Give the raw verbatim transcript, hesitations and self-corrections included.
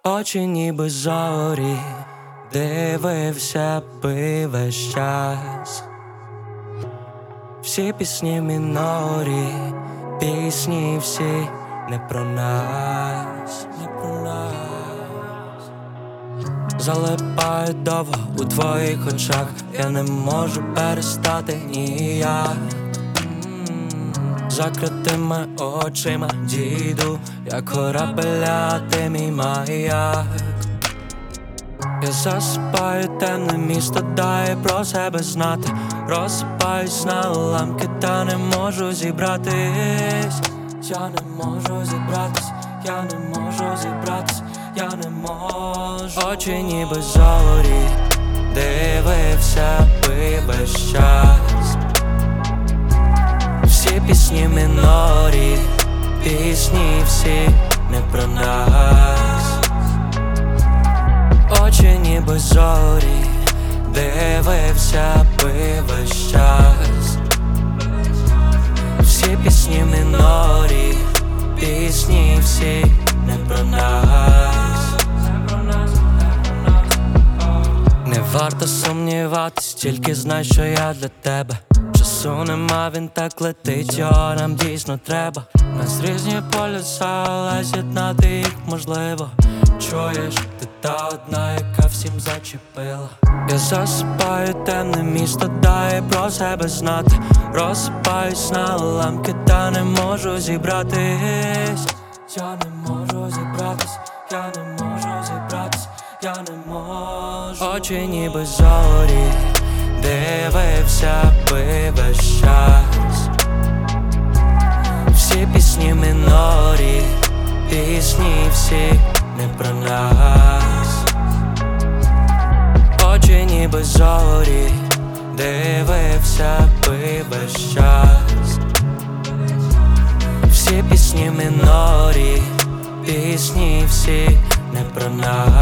Очі ніби зорі, дивився би весь час. Всі пісні в мінорі, пісні всі не про нас, не про нас. Залипаю довго у твоїх очах, я не можу перестати ніяк. Закритими очима діду, як корабеля, ти мій маяк. Я засипаю темне місто, дай про себе знати. Розсипаюсь на уламки, та не можу зібратись. Я не можу зібратись, я не можу зібратись, я не можу. Очі ніби зорі, дивився би весь час. Всі пісні в мінорі, пісні всі не про нас. Очі ніби зорі, дивився би весь час. Всі пісні в мінорі, пісні всі не про нас. Не варто сумніватись, тільки знай, що я для тебе. Часу нема, він так летить, його нам дійсно треба. Нас різні полюса, але з'єднати їх можливо. Чуєш, ти та одна, яка всім зачепила. Я засипаю темне місто, дай про себе знати. Розсипаюсь на уламки, та не можу зібратись. Я не можу зібратись, я не можу зібратись, я не можу. Очі ніби зорі, дивився би весь час. Всі пісні в мінорі, пісні всі не про нас. Очі ніби зорі, дивився би весь час. Всі пісні в мінорі, пісні всі не про нас.